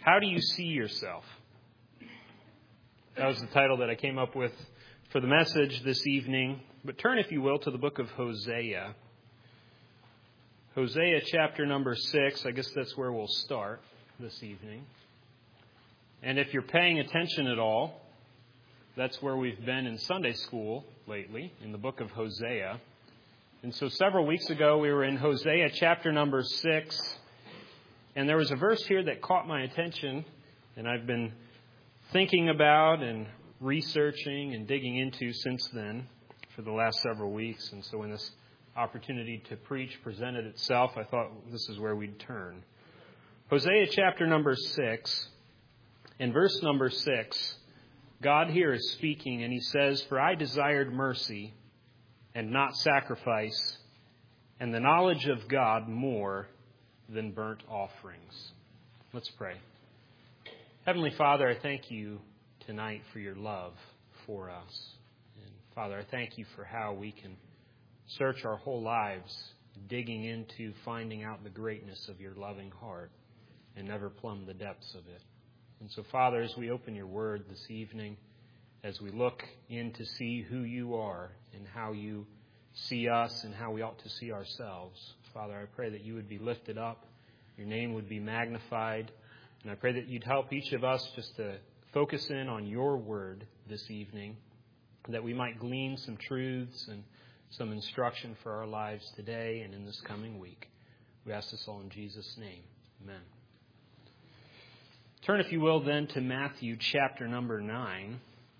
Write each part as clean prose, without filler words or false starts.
How do you see yourself? That was the title that I came up with for the message this evening. But turn, if you will, to the book of Hosea. Hosea chapter number 6. I guess that's where we'll start this evening. And if you're paying attention at all, that's where we've been in Sunday school lately, in the book of Hosea. And so several weeks ago, we were in Hosea chapter number 6. And there was a verse here that caught my attention, and I've been thinking about and researching and digging into since then for the last several weeks. And so when this opportunity to preach presented itself, I thought this is where we'd turn. Hosea chapter number 6, and verse number 6, God here is speaking, and he says, "For I desired mercy and not sacrifice, and the knowledge of God more than burnt offerings." Let's pray. Heavenly Father, I thank you tonight for your love for us. And Father, I thank you for how we can search our whole lives, digging into finding out the greatness of your loving heart and never plumb the depths of it. And so, Father, as we open your word this evening, as we look in to see who you are and how you see us and how we ought to see ourselves, Father, I pray that you would be lifted up, your name would be magnified, and I pray that you'd help each of us just to focus in on your word this evening, that we might glean some truths and some instruction for our lives today and in this coming week. We ask this all in Jesus' name. Amen. Turn, if you will, then to Matthew chapter number 9.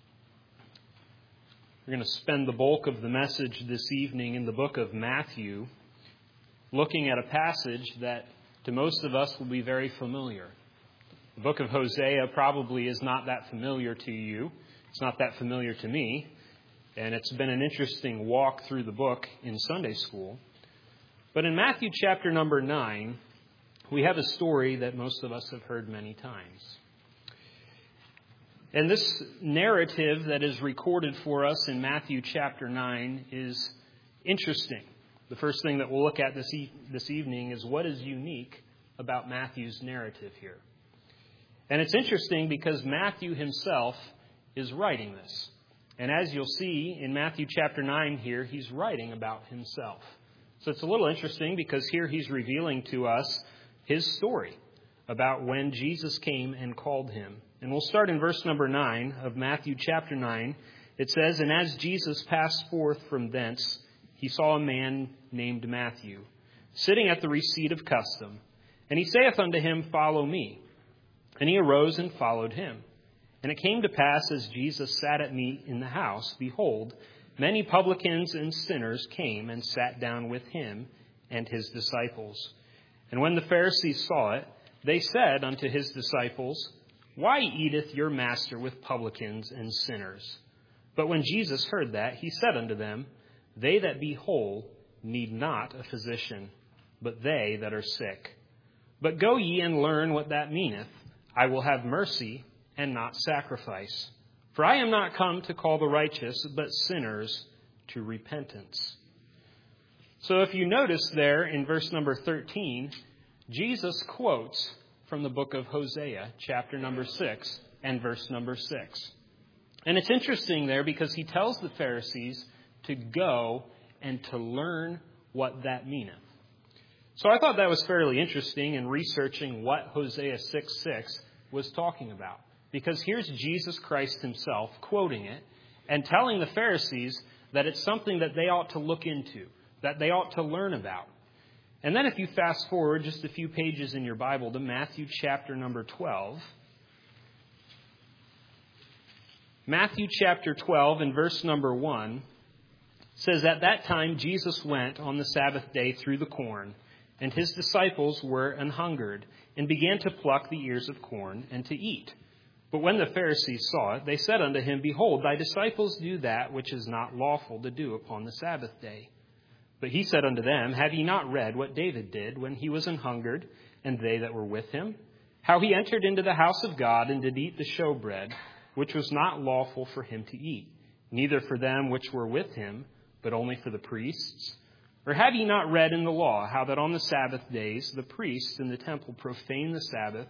We're going to spend the bulk of the message this evening in the book of Matthew, looking at a passage that to most of us will be very familiar. The book of Hosea probably is not that familiar to you. It's not that familiar to me. And it's been an interesting walk through the book in Sunday school. But in Matthew chapter number 9, we have a story that most of us have heard many times. And this narrative that is recorded for us in Matthew chapter 9 is interesting. The first thing that we'll look at this evening is what is unique about Matthew's narrative here. And it's interesting because Matthew himself is writing this. And as you'll see in Matthew chapter 9 here, he's writing about himself. So it's a little interesting because here he's revealing to us his story about when Jesus came and called him. And we'll start in verse number 9 of Matthew chapter 9. It says, "And as Jesus passed forth from thence, he saw a man named Matthew, sitting at the receipt of custom. And he saith unto him, Follow me. And he arose and followed him. And it came to pass, as Jesus sat at meat in the house, behold, many publicans and sinners came and sat down with him and his disciples. And when the Pharisees saw it, they said unto his disciples, Why eateth your master with publicans and sinners? But when Jesus heard that, he said unto them, They that be whole need not a physician, but they that are sick. But go ye and learn what that meaneth. I will have mercy and not sacrifice. For I am not come to call the righteous, but sinners to repentance." So if you notice there in verse number 13, Jesus quotes from the book of Hosea, chapter number 6 and verse number 6. And it's interesting there because he tells the Pharisees to go and to learn what that meaneth. So I thought that was fairly interesting in researching what Hosea 6:6 was talking about. Because here's Jesus Christ himself quoting it and telling the Pharisees that it's something that they ought to look into, that they ought to learn about. And then if you fast forward just a few pages in your Bible to Matthew chapter number 12. Matthew chapter 12 and verse number 1 says, "At that time Jesus went on the Sabbath day through the corn, and his disciples were an hungered, and began to pluck the ears of corn and to eat. But when the Pharisees saw it, they said unto him, Behold, thy disciples do that which is not lawful to do upon the Sabbath day. But he said unto them, Have ye not read what David did when he was an hungered, and they that were with him? How he entered into the house of God, and did eat the showbread, which was not lawful for him to eat, neither for them which were with him, but only for the priests? Or have ye not read in the law how that on the Sabbath days the priests in the temple profane the Sabbath,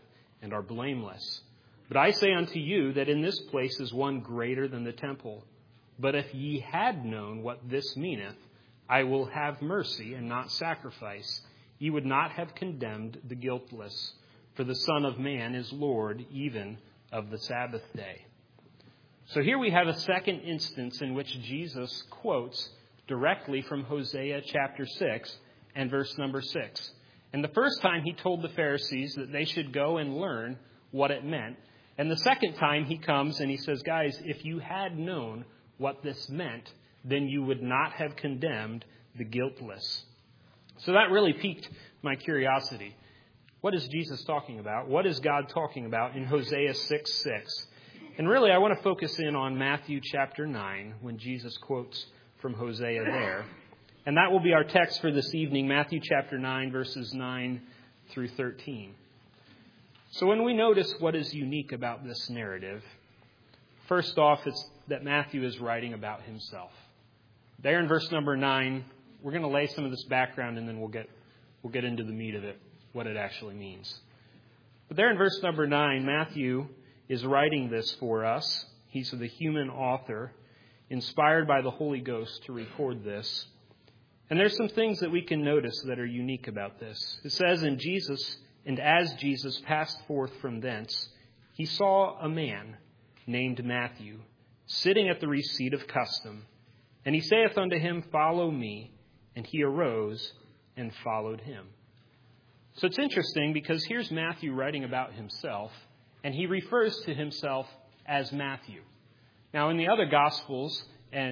and are blameless. But I say unto you that in this place is one greater than the temple. But if ye had known what this meaneth, I will have mercy and not sacrifice, ye would not have condemned the guiltless. For the Son of Man is Lord even of the Sabbath day. So here we have a second instance in which Jesus quotes directly from Hosea chapter 6 and verse number 6. And the first time he told the Pharisees that they should go and learn what it meant. And the second time he comes and he says, guys, if you had known what this meant, then you would not have condemned the guiltless. So that really piqued my curiosity. What is Jesus talking about? What is God talking about in Hosea 6:6? And really, I want to focus in on Matthew chapter 9 when Jesus quotes from Hosea there. And that will be our text for this evening, Matthew chapter 9, verses 9 through 13. So when we notice what is unique about this narrative, first off, it's that Matthew is writing about himself. There in verse number 9, we're going to lay some of this background and then we'll get into the meat of it, what it actually means. But there in verse number 9, Matthew is writing this for us. He's the human author, inspired by the Holy Ghost to record this. And there's some things that we can notice that are unique about this. It says, And as Jesus passed forth from thence, he saw a man named Matthew, sitting at the receipt of custom. And he saith unto him, Follow me. And he arose and followed him. So it's interesting because here's Matthew writing about himself, and he refers to himself as Matthew. Now, in the other Gospels,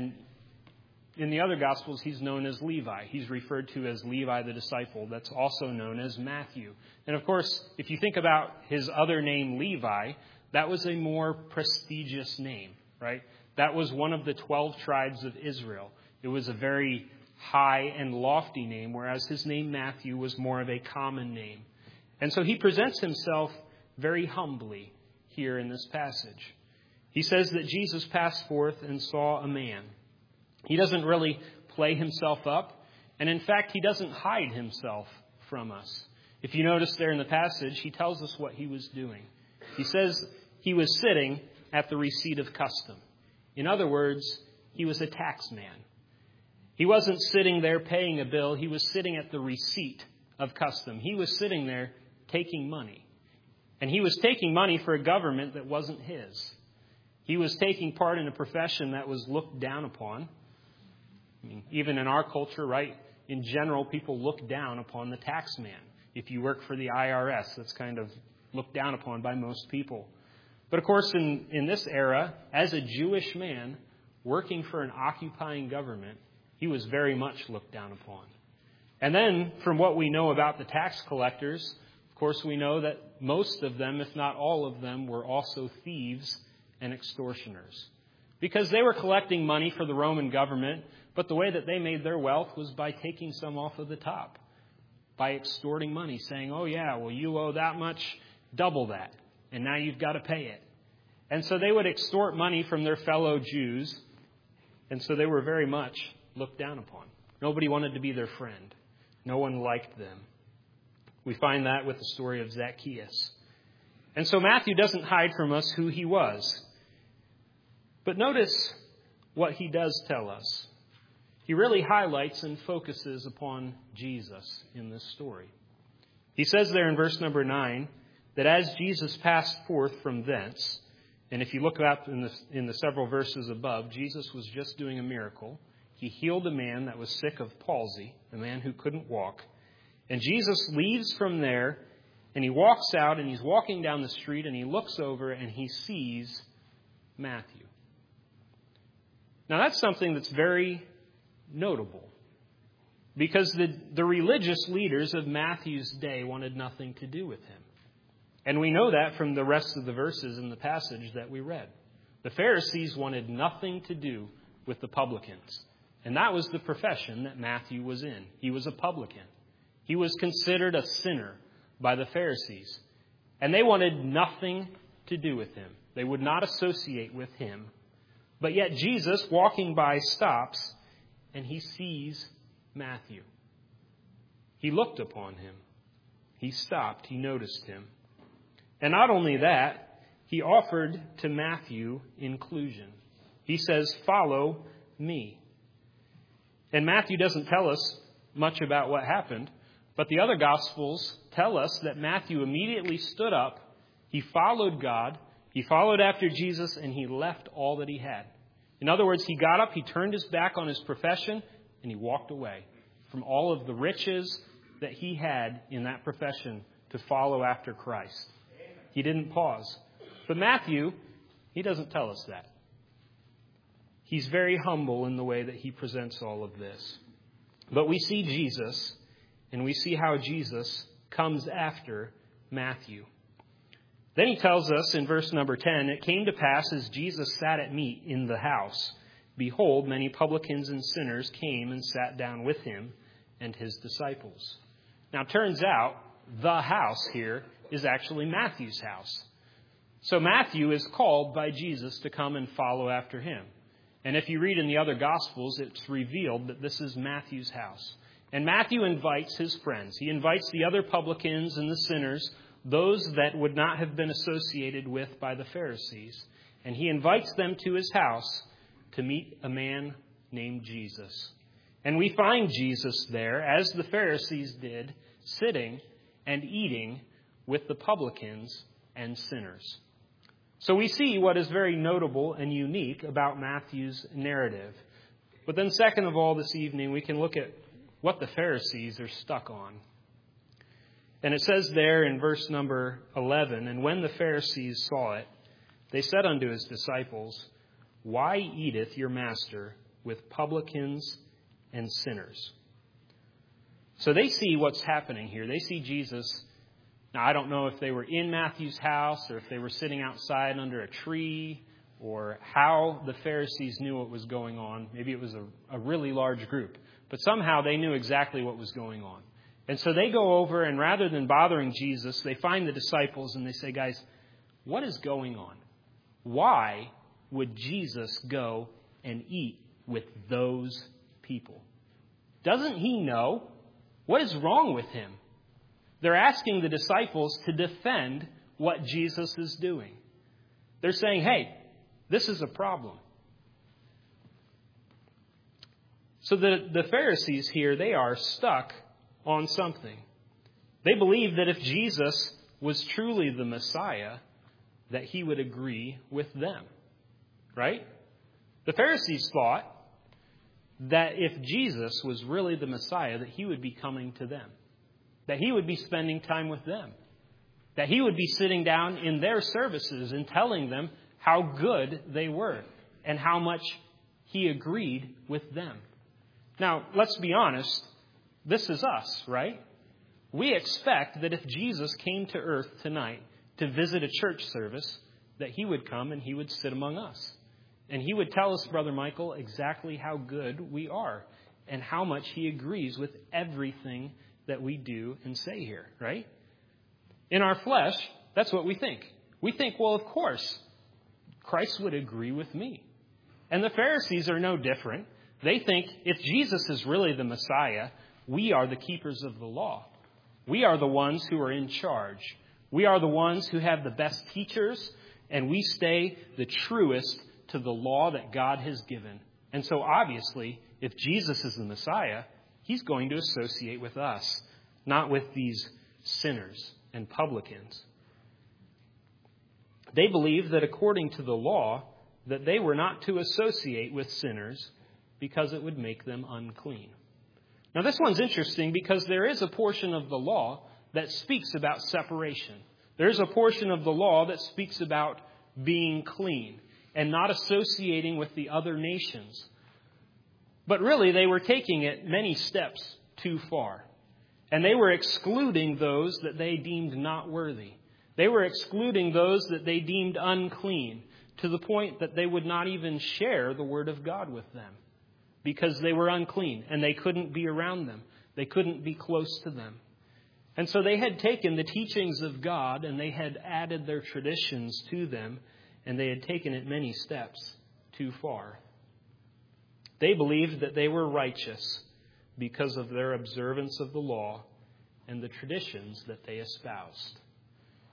he's known as Levi. He's referred to as Levi the disciple. That's also known as Matthew. And of course, if you think about his other name, Levi, that was a more prestigious name, right? That was one of the 12 tribes of Israel. It was a very high and lofty name, whereas his name Matthew was more of a common name. And so he presents himself very humbly here in this passage. He says that Jesus passed forth and saw a man. He doesn't really play himself up, and in fact, he doesn't hide himself from us. If you notice there in the passage, he tells us what he was doing. He says he was sitting at the receipt of custom. In other words, he was a tax man. He wasn't sitting there paying a bill. He was sitting at the receipt of custom. He was sitting there taking money. And he was taking money for a government that wasn't his. He was taking part in a profession that was looked down upon. I mean, even in our culture, right, in general, people look down upon the tax man. If you work for the IRS, that's kind of looked down upon by most people. But of course, in this era, as a Jewish man working for an occupying government, he was very much looked down upon. And then, from what we know about the tax collectors, of course, we know that most of them, if not all of them, were also thieves and extortioners. Because they were collecting money for the Roman government, but the way that they made their wealth was by taking some off of the top, by extorting money, saying, oh yeah, well you owe that much, double that, and now you've got to pay it. And so they would extort money from their fellow Jews, and so they were very much looked down upon. Nobody wanted to be their friend. No one liked them. We find that with the story of Zacchaeus. And so Matthew doesn't hide from us who he was. But notice what he does tell us. He really highlights and focuses upon Jesus in this story. He says there in verse number 9 that as Jesus passed forth from thence, and if you look up in the several verses above, Jesus was just doing a miracle. He healed a man that was sick of palsy, a man who couldn't walk. And Jesus leaves from there, and he walks out, and he's walking down the street, and he looks over, and he sees Matthew. Now, that's something that's very notable, because the religious leaders of Matthew's day wanted nothing to do with him. And we know that from the rest of the verses in the passage that we read. The Pharisees wanted nothing to do with the publicans. And that was the profession that Matthew was in. He was a publican. He was considered a sinner by the Pharisees. And they wanted nothing to do with him. They would not associate with him. But yet Jesus, walking by, stops, and he sees Matthew. He looked upon him. He stopped. He noticed him. And not only that, he offered to Matthew inclusion. He says, "Follow me." And Matthew doesn't tell us much about what happened, but the other Gospels tell us that Matthew immediately stood up, he followed God, he followed after Jesus, and he left all that he had. In other words, he got up, he turned his back on his profession, and he walked away from all of the riches that he had in that profession to follow after Christ. He didn't pause. But Matthew, he doesn't tell us that. He's very humble in the way that he presents all of this. But we see Jesus, and we see how Jesus comes after Matthew. Then he tells us in verse number 10, "It came to pass as Jesus sat at meat in the house, behold, many publicans and sinners came and sat down with him and his disciples." Now, it turns out the house here is actually Matthew's house. So Matthew is called by Jesus to come and follow after him. And if you read in the other Gospels, it's revealed that this is Matthew's house. And Matthew invites his friends. He invites the other publicans and the sinners, those that would not have been associated with by the Pharisees. And he invites them to his house to meet a man named Jesus. And we find Jesus there, as the Pharisees did, sitting and eating with the publicans and sinners. So we see what is very notable and unique about Matthew's narrative. But then second of all, this evening, we can look at what the Pharisees are stuck on. And it says there in verse number 11, "And when the Pharisees saw it, they said unto his disciples, Why eateth your master with publicans and sinners?" So they see what's happening here. They see Jesus. Now, I don't know if they were in Matthew's house or if they were sitting outside under a tree or how the Pharisees knew what was going on. Maybe it was a really large group. But somehow they knew exactly what was going on. And so they go over, and rather than bothering Jesus, they find the disciples and they say, "Guys, what is going on? Why would Jesus go and eat with those people? Doesn't he know? What is wrong with him?" They're asking the disciples to defend what Jesus is doing. They're saying, "Hey, this is a problem." So the Pharisees here, they are stuck on something. They believe that if Jesus was truly the Messiah, that he would agree with them. Right? The Pharisees thought that if Jesus was really the Messiah, that he would be coming to them. That he would be spending time with them. That he would be sitting down in their services and telling them how good they were and how much he agreed with them. Now, let's be honest. This is us, right? We expect that if Jesus came to earth tonight to visit a church service, that he would come and he would sit among us. And he would tell us, Brother Michael, exactly how good we are and how much he agrees with everything that we do and say here, right? In our flesh, that's what we think. We think, well, of course, Christ would agree with me. And the Pharisees are no different. They think if Jesus is really the Messiah, we are the keepers of the law. We are the ones who are in charge. We are the ones who have the best teachers, and we stay the truest to the law that God has given. And so obviously, if Jesus is the Messiah, he's going to associate with us, not with these sinners and publicans. They believe that according to the law, that they were not to associate with sinners because it would make them unclean. Now, this one's interesting because there is a portion of the law that speaks about separation. There's a portion of the law that speaks about being clean and not associating with the other nations. But really, they were taking it many steps too far. And they were excluding those that they deemed not worthy. They were excluding those that they deemed unclean to the point that they would not even share the Word of God with them because they were unclean and they couldn't be around them. They couldn't be close to them. And so they had taken the teachings of God and they had added their traditions to them, and they had taken it many steps too far. They believed that they were righteous because of their observance of the law and the traditions that they espoused.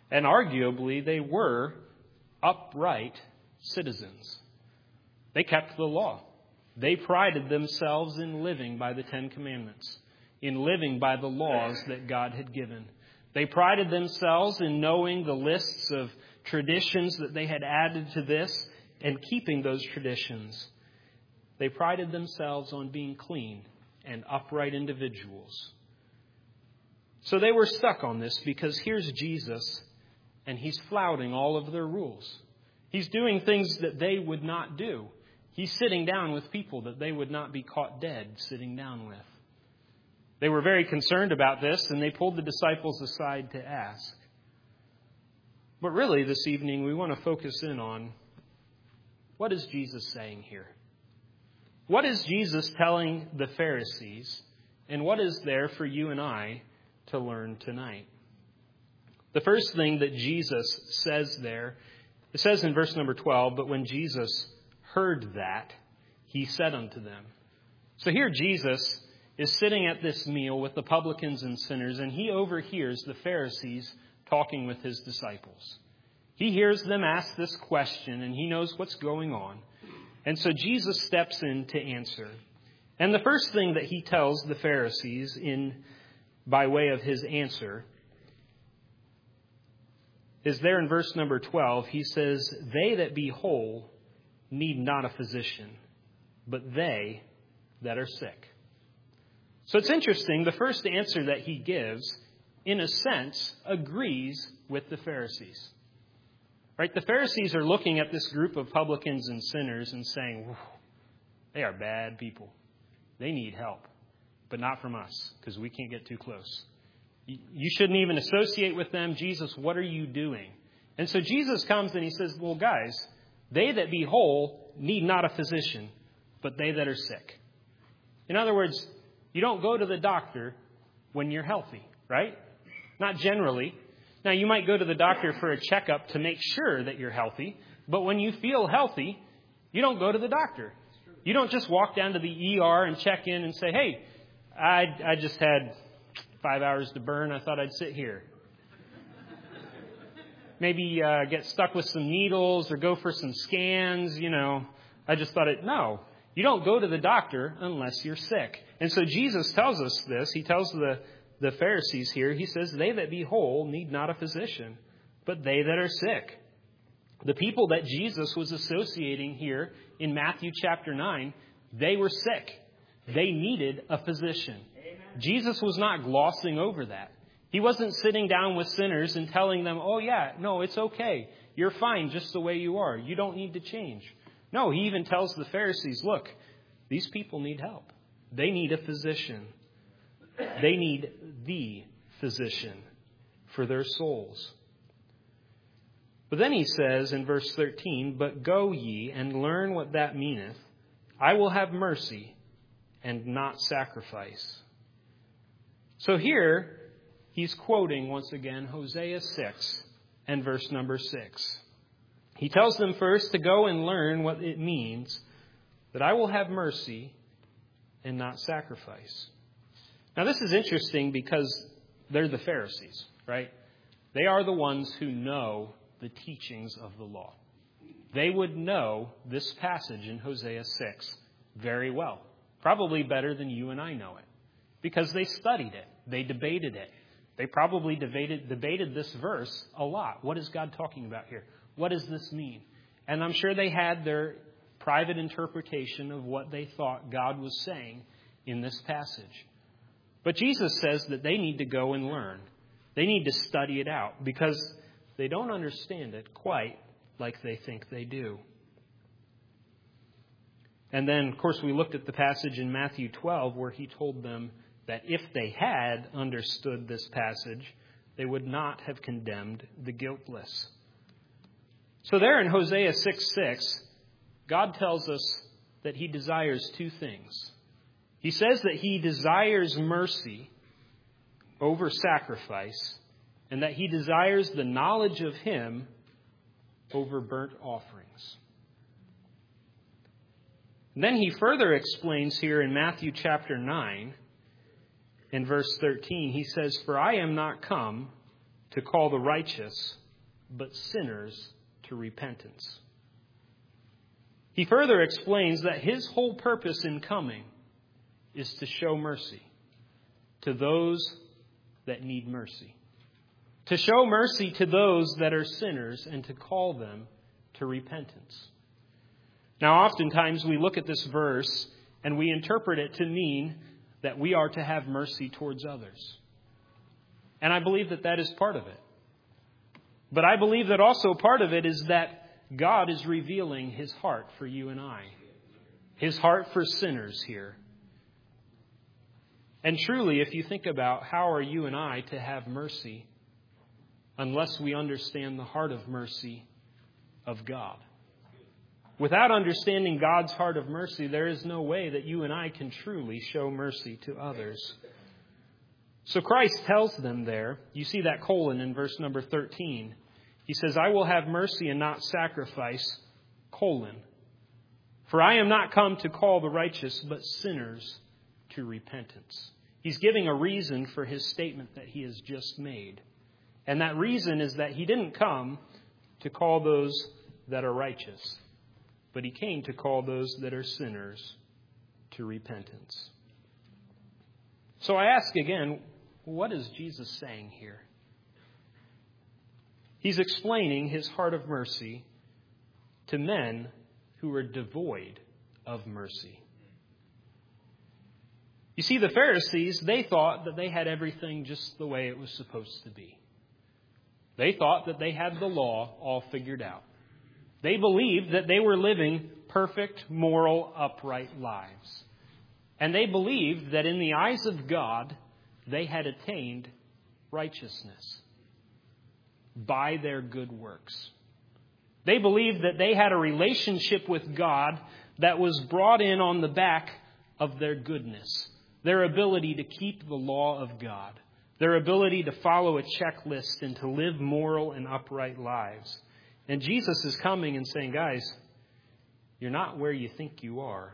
And arguably, they were upright citizens. They kept the law. They prided themselves in living by the Ten Commandments, in living by the laws that God had given. They prided themselves in knowing the lists of traditions that they had added to this and keeping those traditions. They prided themselves on being clean and upright individuals. So they were stuck on this because here's Jesus, and he's flouting all of their rules. He's doing things that they would not do. He's sitting down with people that they would not be caught dead sitting down with. They were very concerned about this, and they pulled the disciples aside to ask. But really, this evening, we want to focus in on, what is Jesus saying here? What is Jesus telling the Pharisees, and what is there for you and I to learn tonight? The first thing that Jesus says there, it says in verse number 12, but when Jesus heard that, he said unto them. So here Jesus is sitting at this meal with the publicans and sinners, and he overhears the Pharisees talking with his disciples. He hears them ask this question, and he knows what's going on. And so Jesus steps in to answer. And the first thing that he tells the Pharisees by way of his answer is there in verse number 12. He says, they that be whole need not a physician, but they that are sick. So it's interesting. The first answer that he gives, in a sense, agrees with the Pharisees. Right? The Pharisees are looking at this group of publicans and sinners and saying, they are bad people. They need help, but not from us, because we can't get too close. You shouldn't even associate with them. Jesus, what are you doing? And so Jesus comes and he says, well, guys, they that be whole need not a physician, but they that are sick. In other words, you don't go to the doctor when you're healthy, right? Not generally. Now, you might go to the doctor for a checkup to make sure that you're healthy, but when you feel healthy, you don't go to the doctor. You don't just walk down to the ER and check in and say, hey, I just had 5 hours to burn. I thought I'd sit here. Maybe get stuck with some needles or go for some scans. I just thought no, you don't go to the doctor unless you're sick. And so Jesus tells us this. He tells the Pharisees here, he says, they that be whole need not a physician, but they that are sick. The people that Jesus was associating here in Matthew chapter 9, they were sick. They needed a physician. Amen. Jesus was not glossing over that. He wasn't sitting down with sinners and telling them, oh yeah, no, it's okay. You're fine just the way you are. You don't need to change. No, he even tells the Pharisees, look, these people need help. They need a physician. They need the physician for their souls. But then he says in verse 13, but go ye and learn what that meaneth. I will have mercy and not sacrifice. So here he's quoting once again Hosea 6 and verse number 6. He tells them first to go and learn what it means that I will have mercy and not sacrifice. Now this is interesting because they're the Pharisees, right? They are the ones who know the teachings of the law. They would know this passage in Hosea 6 very well. Probably better than you and I know it. Because they studied it. They debated it. They probably debated this verse a lot. What is God talking about here? What does this mean? And I'm sure they had their private interpretation of what they thought God was saying in this passage. But Jesus says that they need to go and learn. They need to study it out because they don't understand it quite like they think they do. And then, of course, we looked at the passage in Matthew 12 where he told them that if they had understood this passage, they would not have condemned the guiltless. So there in Hosea 6:6, God tells us that he desires two things. He says that he desires mercy over sacrifice, and that he desires the knowledge of him over burnt offerings. And then he further explains here in Matthew chapter 9, in verse 13, he says, for I am not come to call the righteous, but sinners to repentance. He further explains that his whole purpose in coming is to show mercy to those that need mercy. To show mercy to those that are sinners and to call them to repentance. Now, oftentimes we look at this verse and we interpret it to mean that we are to have mercy towards others. And I believe that that is part of it. But I believe that also part of it is that God is revealing his heart for you and I. His heart for sinners here. And truly, if you think about how are you and I to have mercy unless we understand the heart of mercy of God? Without understanding God's heart of mercy, there is no way that you and I can truly show mercy to others. So Christ tells them there, you see that colon in verse number 13. He says, I will have mercy and not sacrifice, colon. For I am not come to call the righteous, but sinners to repentance. He's giving a reason for his statement that he has just made. And that reason is that he didn't come to call those that are righteous, but he came to call those that are sinners to repentance. So I ask again, what is Jesus saying here? He's explaining his heart of mercy to men who are devoid of mercy. You see, the Pharisees, they thought that they had everything just the way it was supposed to be. They thought that they had the law all figured out. They believed that they were living perfect, moral, upright lives. And they believed that in the eyes of God, they had attained righteousness by their good works. They believed that they had a relationship with God that was brought in on the back of their goodness, their ability to keep the law of God, their ability to follow a checklist and to live moral and upright lives. And Jesus is coming and saying, guys, you're not where you think you are.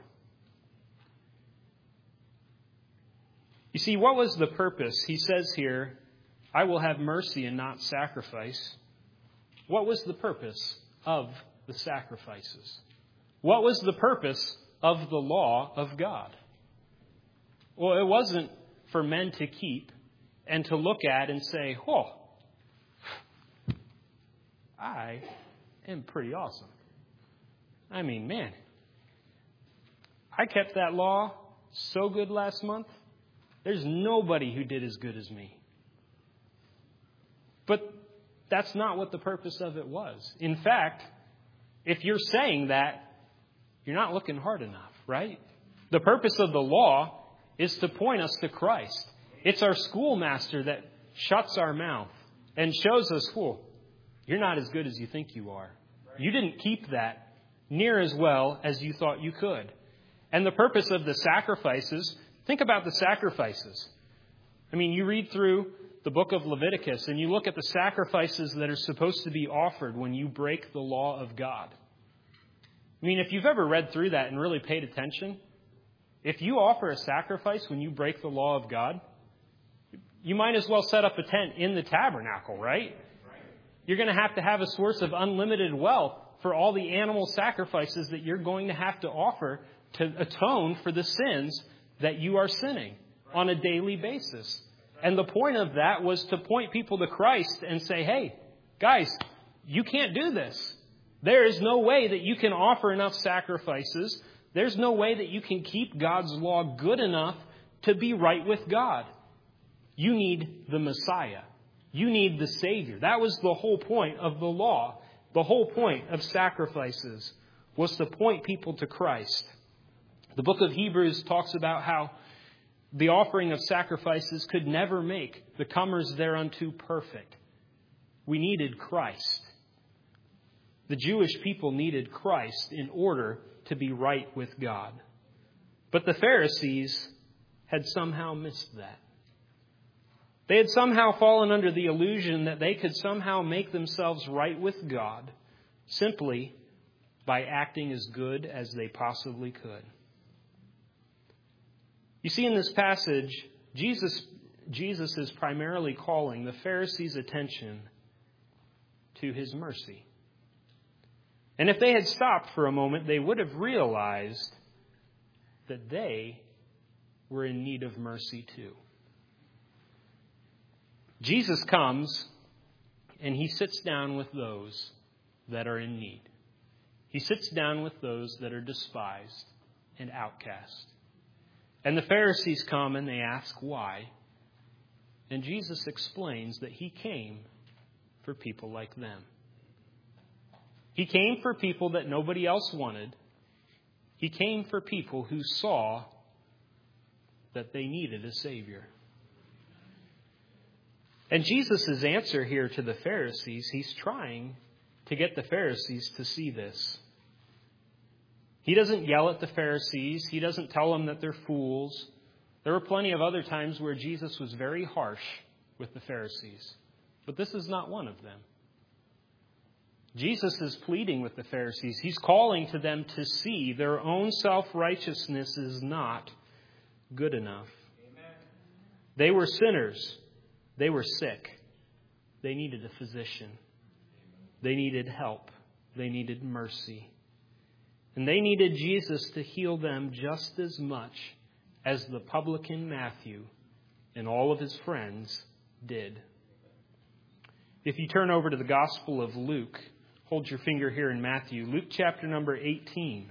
You see, what was the purpose? He says here, I will have mercy and not sacrifice. What was the purpose of the sacrifices? What was the purpose of the law of God? Well, it wasn't for men to keep and to look at and say, oh, I am pretty awesome. I mean, man, I kept that law so good last month. There's nobody who did as good as me. But that's not what the purpose of it was. In fact, if you're saying that, you're not looking hard enough, right? The purpose of the law is to point us to Christ. It's our schoolmaster that shuts our mouth and shows us, oh, you're not as good as you think you are. You didn't keep that near as well as you thought you could. And the purpose of the sacrifices, think about the sacrifices. I mean, you read through the book of Leviticus and you look at the sacrifices that are supposed to be offered when you break the law of God. I mean, if you've ever read through that and really paid attention, if you offer a sacrifice when you break the law of God, you might as well set up a tent in the tabernacle, right? You're going to have a source of unlimited wealth for all the animal sacrifices that you're going to have to offer to atone for the sins that you are sinning on a daily basis. And the point of that was to point people to Christ and say, hey, guys, you can't do this. There is no way that you can offer enough sacrifices. There's no way that you can keep God's law good enough to be right with God. You need the Messiah. You need the Savior. That was the whole point of the law. The whole point of sacrifices was to point people to Christ. The book of Hebrews talks about how the offering of sacrifices could never make the comers thereunto perfect. We needed Christ. The Jewish people needed Christ in order to be right with God. But the Pharisees had somehow missed that. They had somehow fallen under the illusion that they could somehow make themselves right with God simply by acting as good as they possibly could. You see, in this passage, Jesus is primarily calling the Pharisees' attention to his mercy. And if they had stopped for a moment, they would have realized that they were in need of mercy too. Jesus comes and he sits down with those that are in need. He sits down with those that are despised and outcast. And the Pharisees come and they ask why. And Jesus explains that he came for people like them. He came for people that nobody else wanted. He came for people who saw that they needed a Savior. And Jesus' answer here to the Pharisees, he's trying to get the Pharisees to see this. He doesn't yell at the Pharisees. He doesn't tell them that they're fools. There were plenty of other times where Jesus was very harsh with the Pharisees. But this is not one of them. Jesus is pleading with the Pharisees. He's calling to them to see their own self-righteousness is not good enough. Amen. They were sinners. They were sick. They needed a physician. They needed help. They needed mercy. And they needed Jesus to heal them just as much as the publican Matthew and all of his friends did. If you turn over to the Gospel of Luke, hold your finger here in Matthew. Luke chapter number 18.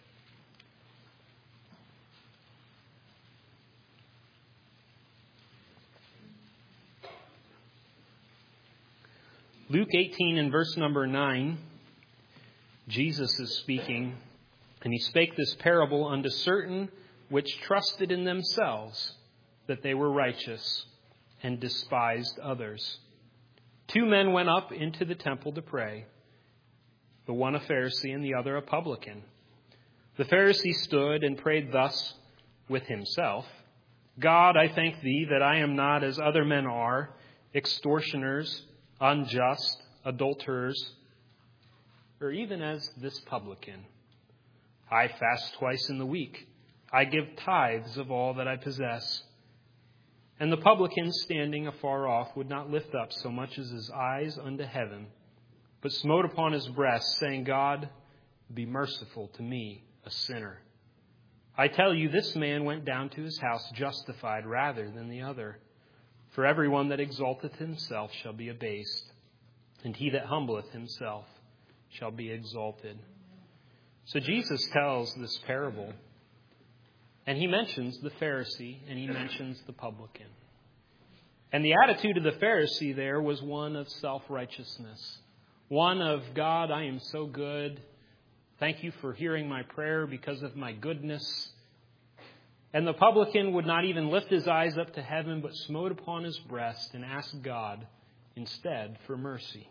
Luke 18 and verse number 9, Jesus is speaking, and he spake this parable unto certain which trusted in themselves that they were righteous and despised others. 2 men went up into the temple to pray, the one a Pharisee and the other a publican. The Pharisee stood and prayed thus with himself, God, I thank thee that I am not as other men are, extortioners, unjust, adulterers, or even as this publican. I fast twice in the week. I give tithes of all that I possess. And the publican, standing afar off, would not lift up so much as his eyes unto heaven, but smote upon his breast, saying, God, be merciful to me, a sinner. I tell you, this man went down to his house justified rather than the other. For everyone that exalteth himself shall be abased, and he that humbleth himself shall be exalted. So Jesus tells this parable, and he mentions the Pharisee, and he mentions the publican. And the attitude of the Pharisee there was one of self-righteousness. One of, God, I am so good. Thank you for hearing my prayer because of my goodness. And the publican would not even lift his eyes up to heaven, but smote upon his breast and asked God instead for mercy.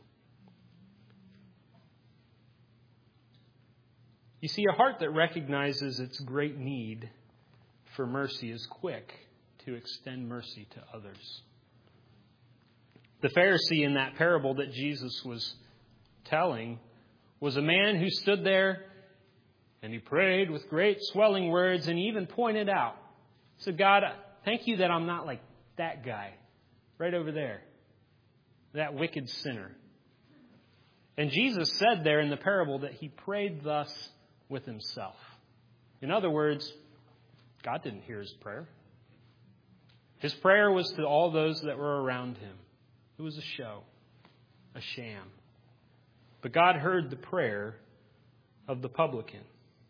You see, a heart that recognizes its great need for mercy is quick to extend mercy to others. The Pharisee in that parable that Jesus was telling was a man who stood there and he prayed with great swelling words, and he even pointed out, he said, God, thank you that I'm not like that guy right over there, that wicked sinner. And Jesus said there in the parable that he prayed thus with himself. In other words, God didn't hear his prayer. His prayer was to all those that were around him. It was a show, a sham. But God heard the prayer of the publican.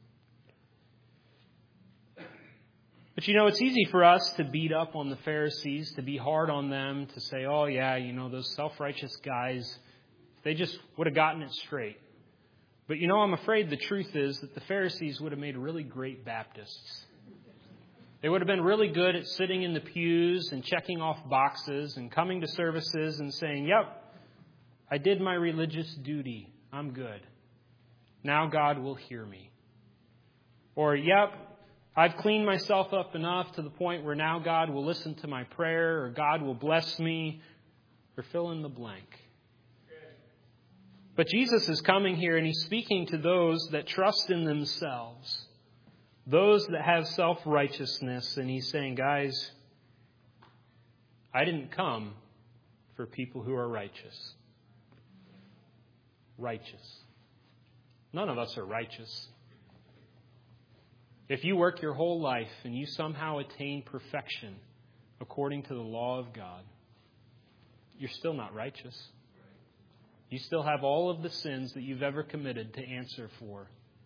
But you know, it's easy for us to beat up on the Pharisees, to be hard on them, to say, oh yeah, you know, those self-righteous guys, they just would have gotten it straight. But you know, I'm afraid the truth is that the Pharisees would have made really great Baptists. They would have been really good at sitting in the pews and checking off boxes and coming to services and saying, yep, I did my religious duty. I'm good. Now God will hear me. Or, yep, I've cleaned myself up enough to the point where now God will listen to my prayer, or God will bless me, or fill in the blank. But Jesus is coming here and he's speaking to those that trust in themselves, those that have self-righteousness, and he's saying, guys, I didn't come for people who are righteous. righteous. None of us are righteous. If you work your whole life and you somehow attain perfection according to the law of God, you're still not righteous. You still have all of the sins that you've ever committed to answer for.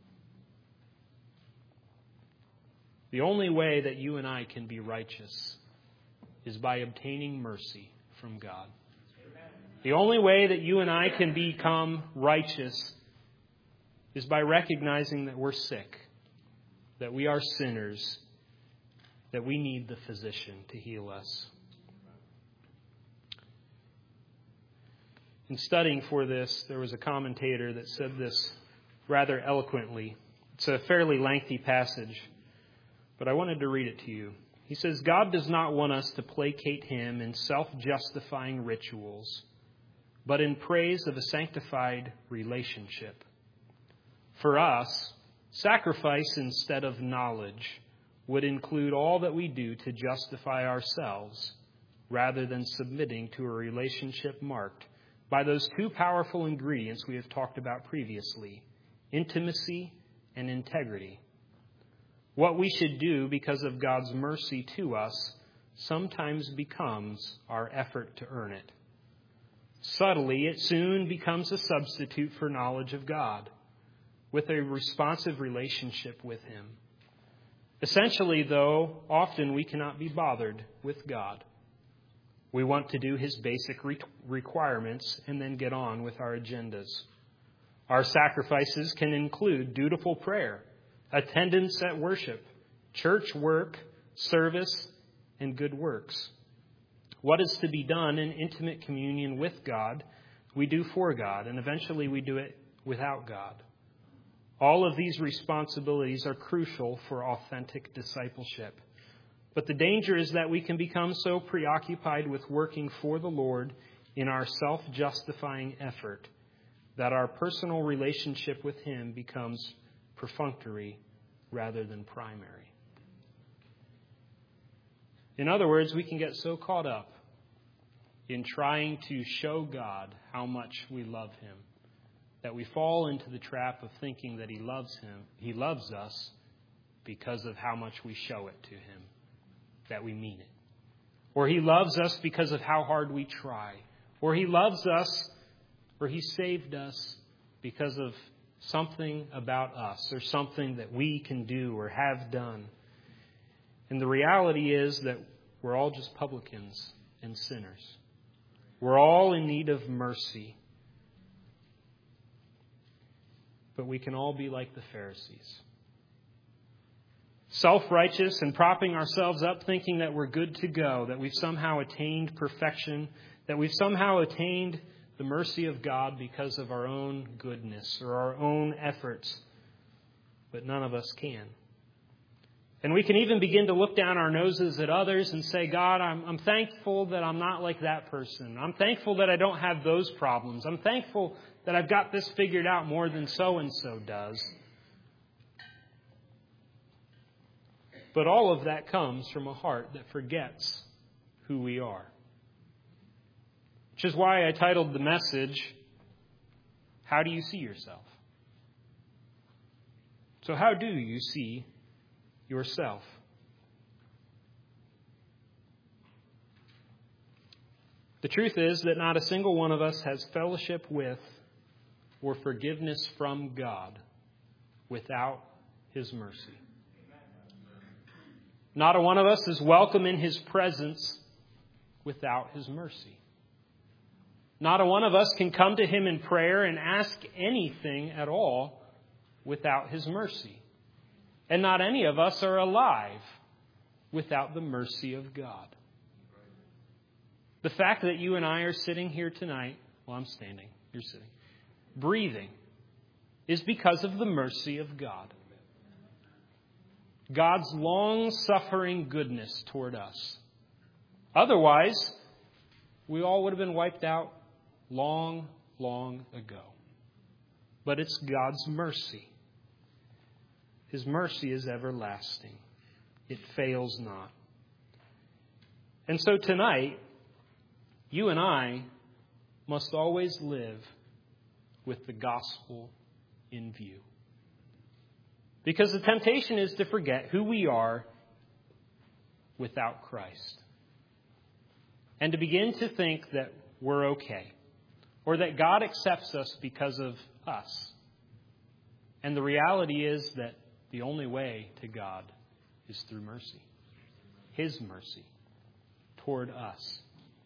The only way that you and I can be righteous is by obtaining mercy from God. The only way that you and I can become righteous is by recognizing that we're sick, that we are sinners, that we need the physician to heal us. In studying for this, there was a commentator that said this rather eloquently. It's a fairly lengthy passage, but I wanted to read it to you. He says, God does not want us to placate Him in self-justifying rituals, but in praise of a sanctified relationship. For us, sacrifice instead of knowledge would include all that we do to justify ourselves, rather than submitting to a relationship marked by those two powerful ingredients we have talked about previously, intimacy and integrity. What we should do because of God's mercy to us sometimes becomes our effort to earn it. Subtly, it soon becomes a substitute for knowledge of God, with a responsive relationship with Him. Essentially, though, often we cannot be bothered with God. We want to do His basic requirements and then get on with our agendas. Our sacrifices can include dutiful prayer, attendance at worship, church work, service, and good works. What is to be done in intimate communion with God, we do for God, and eventually we do it without God. All of these responsibilities are crucial for authentic discipleship. But the danger is that we can become so preoccupied with working for the Lord in our self-justifying effort that our personal relationship with Him becomes perfunctory rather than primary. In other words, we can get so caught up in trying to show God how much we love Him that we fall into the trap of thinking that He loves us because of how much we show it to Him, that we mean it. Or He loves us because of how hard we try. Or He loves us, or He saved us because of something about us or something that we can do or have done. And the reality is that we're all just publicans and sinners. We're all in need of mercy. But we can all be like the Pharisees. Self-righteous and propping ourselves up thinking that we're good to go, that we've somehow attained perfection, that we've somehow attained the mercy of God because of our own goodness or our own efforts. But none of us can. And we can even begin to look down our noses at others and say, God, I'm thankful that I'm not like that person. I'm thankful that I don't have those problems. I'm thankful that I've got this figured out more than so-and-so does. But all of that comes from a heart that forgets who we are. Which is why I titled the message, How Do You See Yourself? So how do you see yourself? The truth is that not a single one of us has fellowship with or forgiveness from God without His mercy. Not a one of us is welcome in His presence without His mercy. Not a one of us can come to Him in prayer and ask anything at all without His mercy. And not any of us are alive without the mercy of God. The fact that you and I are sitting here tonight, well, I'm standing, you're sitting, breathing, is because of the mercy of God. God's long-suffering goodness toward us. Otherwise, we all would have been wiped out long, long ago. But it's God's mercy. His mercy is everlasting. It fails not. And so tonight, you and I must always live with the gospel in view. Because the temptation is to forget who we are without Christ. And to begin to think that we're okay. Or that God accepts us because of us. And the reality is that the only way to God is through mercy. His mercy toward us.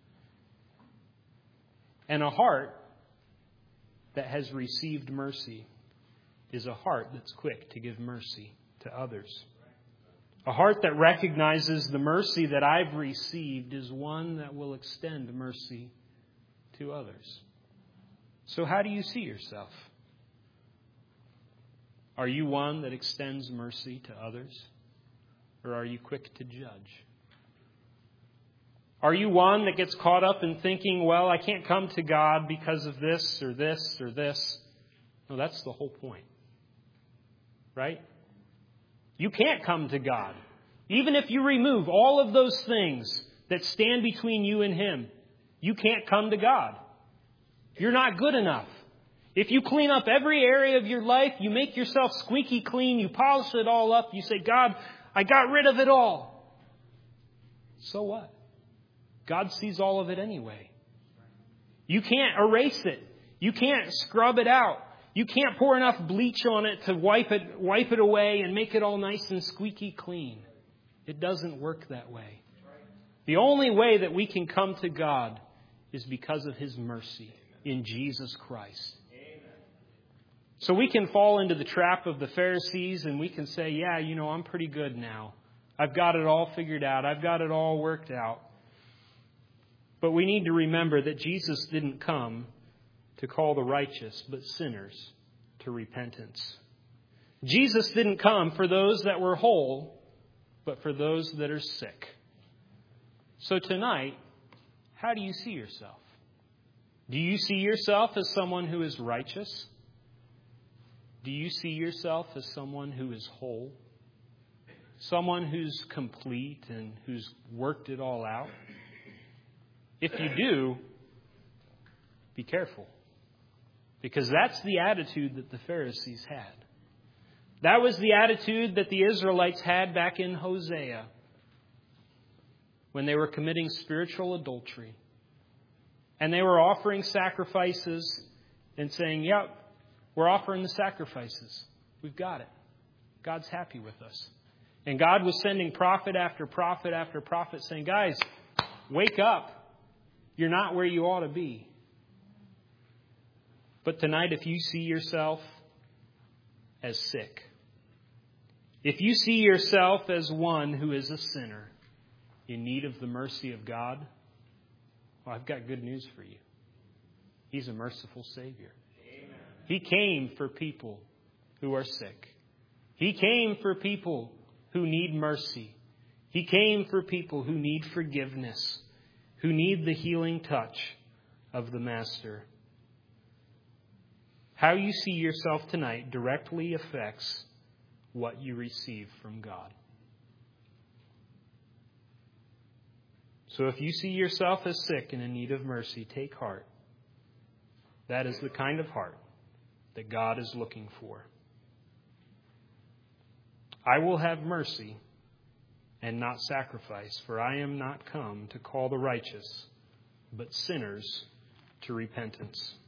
And a heart that has received mercy is a heart that's quick to give mercy to others. A heart that recognizes the mercy that I've received is one that will extend mercy to others. So how do you see yourself? Are you one that extends mercy to others? Or are you quick to judge? Are you one that gets caught up in thinking, well, I can't come to God because of this or this or this? No, that's the whole point. Right? You can't come to God. Even if you remove all of those things that stand between you and Him, you can't come to God. You're not good enough. If you clean up every area of your life, you make yourself squeaky clean, you polish it all up, you say, God, I got rid of it all. So what? God sees all of it anyway. You can't erase it. You can't scrub it out. You can't pour enough bleach on it to wipe it away and make it all nice and squeaky clean. It doesn't work that way. The only way that we can come to God is because of His mercy in Jesus Christ. So we can fall into the trap of the Pharisees and we can say, yeah, I'm pretty good now. I've got it all figured out. I've got it all worked out. But we need to remember that Jesus didn't come to call the righteous, but sinners to repentance. Jesus didn't come for those that were whole, but for those that are sick. So tonight, how do you see yourself? Do you see yourself as someone who is righteous? Do you see yourself as someone who is whole? Someone who's complete and who's worked it all out? If you do, be careful. Because that's the attitude that the Pharisees had. That was the attitude that the Israelites had back in Hosea when they were committing spiritual adultery. And they were offering sacrifices and saying, yep, we're offering the sacrifices. We've got it. God's happy with us. And God was sending prophet after prophet after prophet saying, guys, wake up. You're not where you ought to be. But tonight, if you see yourself as sick, if you see yourself as one who is a sinner in need of the mercy of God, well, I've got good news for you. He's a merciful Savior. Amen. He came for people who are sick. He came for people who need mercy. He came for people who need forgiveness, who need the healing touch of the Master. How you see yourself tonight directly affects what you receive from God. So if you see yourself as sick and in need of mercy, take heart. That is the kind of heart that God is looking for. I will have mercy and not sacrifice, for I am not come to call the righteous, but sinners to repentance.